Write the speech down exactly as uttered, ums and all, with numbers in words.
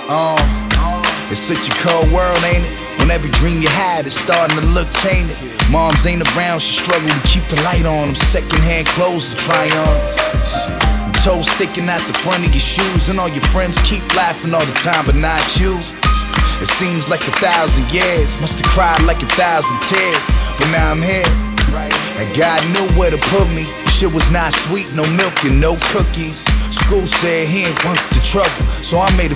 Uh, it's such a cold world, ain't it? When every dream you had is starting to look tainted. Moms ain't around, she struggle to keep the light on. Them secondhand clothes to try on. Toes sticking out the front of your shoes, and all your friends keep laughing all the time, but not you. It seems like a thousand years, must have cried like a thousand tears, but now I'm here. And God knew where to put me. Shit was not sweet, no milk and no cookies. School said he ain't worth the trouble, so I made a